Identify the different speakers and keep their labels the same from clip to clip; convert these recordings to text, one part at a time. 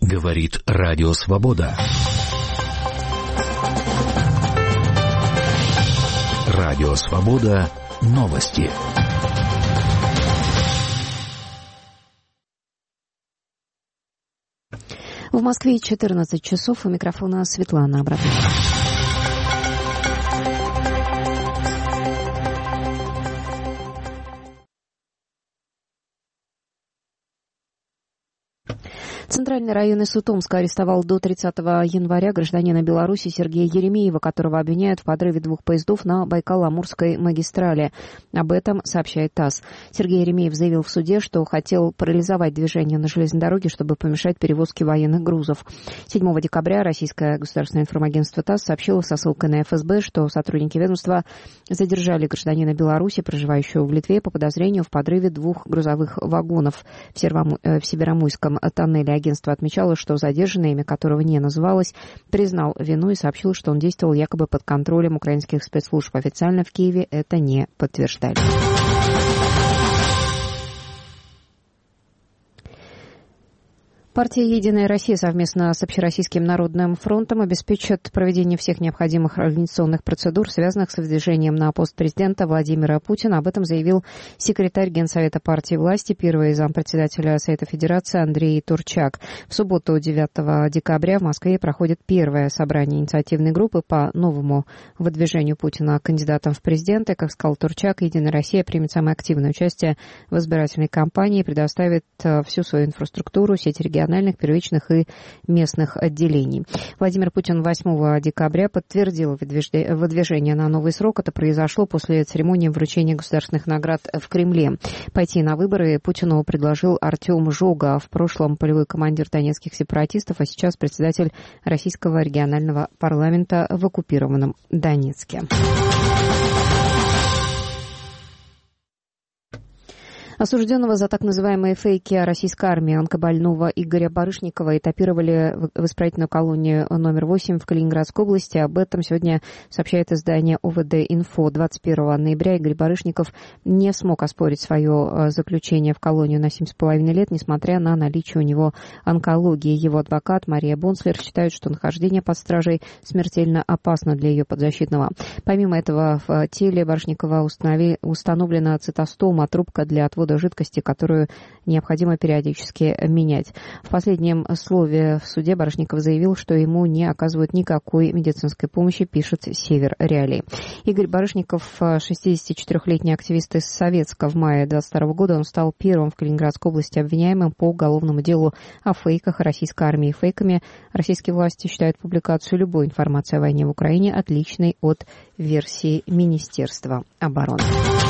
Speaker 1: Говорит Радио Свобода. Радио Свобода. Новости.
Speaker 2: В Москве 14 часов. У микрофона Светлана Абрамова. Центральный районный суд Омска арестовал до 30 января гражданина Беларуси Сергея Еремеева, которого обвиняют в подрыве 2 поездов на Байкало-Амурской магистрали. Об этом сообщает ТАСС. Сергей Еремеев заявил в суде, что хотел парализовать движение на железной дороге, чтобы помешать перевозке военных грузов. 7 декабря российское государственное информагентство ТАСС сообщило со ссылкой на ФСБ, что сотрудники ведомства задержали гражданина Беларуси, проживающего в Литве, по подозрению в подрыве 2 грузовых вагонов в Северомуйском тоннеле. Агентство отмечало, что задержанный, имя которого не называлось, признал вину и сообщил, что он действовал якобы под контролем украинских спецслужб. Официально в Киеве это не подтверждали. Партия «Единая Россия» совместно с Общероссийским народным фронтом обеспечат проведение всех необходимых организационных процедур, связанных с выдвижением на пост президента Владимира Путина. Об этом заявил секретарь Генсовета партии власти, первый зампредседателя Совета Федерации Андрей Турчак. В субботу, 9 декабря, в Москве проходит первое собрание инициативной группы по новому выдвижению Путина кандидатом в президенты. Как сказал Турчак, «Единая Россия» примет самое активное участие в избирательной кампании и предоставит всю свою инфраструктуру, сеть региональных, первичных и местных отделений. Владимир Путин 8 декабря подтвердил выдвижение на новый срок. Это произошло после церемонии вручения государственных наград в Кремле. Пойти на выборы Путину предложил Артем Жога, в прошлом полевой командир донецких сепаратистов, а сейчас председатель Российского регионального парламента в оккупированном Донецке. Осужденного за так называемые фейки о российской армии онкобольного Игоря Барышникова этапировали в исправительную колонию номер 8 в Калининградской области. Об этом сегодня сообщает издание ОВД-Инфо. 21 ноября Игорь Барышников не смог оспорить свое заключение в колонию на 7,5 лет, несмотря на наличие у него онкологии. Его адвокат Мария Бонслер считает, что нахождение под стражей смертельно опасно для ее подзащитного. Помимо этого, в теле Барышникова установлена цитостома, трубка для отвода жидкости, которую необходимо периодически менять. В последнем слове в суде Барышников заявил, что ему не оказывают никакой медицинской помощи, пишет Север Реалии. Игорь Барышников, 64-летний активист из Советска. В мае 2022 года он стал первым в Калининградской области обвиняемым по уголовному делу о фейках российской армии. Фейками российские власти считают публикацию любой информации о войне в Украине, отличной от версии Министерства обороны.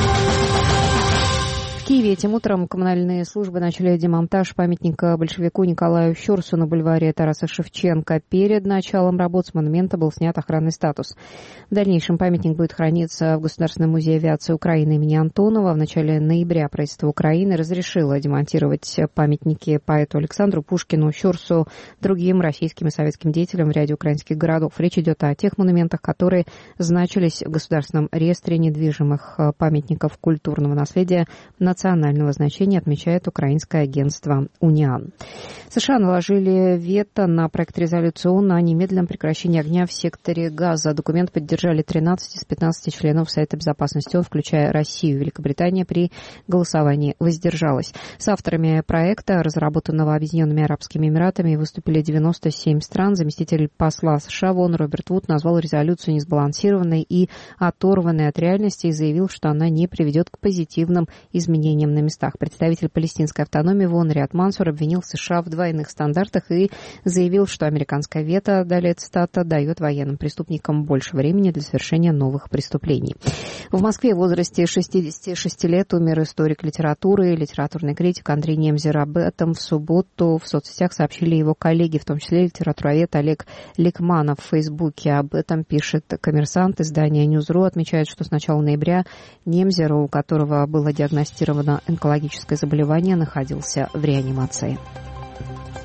Speaker 2: В Киеве этим утром коммунальные службы начали демонтаж памятника большевику Николаю Щорсу на бульваре Тараса Шевченко. Перед началом работ с монумента был снят охранный статус. В дальнейшем памятник будет храниться в Государственном музее авиации Украины имени Антонова. В начале ноября правительство Украины разрешило демонтировать памятники поэту Александру Пушкину, Щорсу, другим российским и советским деятелям в ряде украинских городов. Речь идет о тех монументах, которые значились в Государственном реестре недвижимых памятников культурного наследия национального значения, отмечает украинское агентство «Униан». США наложили вето на проект резолюции ООН о немедленном прекращении огня в секторе Газа. Документ поддержали 13 из 15 членов Совета безопасности ООН, включая Россию. Великобритания при голосовании воздержалась. С авторами проекта, разработанного Объединенными Арабскими Эмиратами, выступили 97 стран. Заместитель посла США в ООН Роберт Вуд назвал резолюцию несбалансированной и оторванной от реальности и заявил, что она не приведет к позитивным изменениям на местах. Представитель палестинской автономии в ООН Риад Мансур обвинил США в двойных стандартах и заявил, что американское вето, далее цитата, дает военным преступникам больше времени для совершения новых преступлений. В Москве в возрасте 66 лет умер историк литературы и литературный критик Андрей Немзер. Об этом в субботу в соцсетях сообщили его коллеги, в том числе литературовед Олег Ликманов в Фейсбуке. Об этом пишет «Коммерсант». Издание Ньюзру отмечает, что с начала ноября Немзер, у которого было диагностировано онкологическое заболевание, находился в реанимации.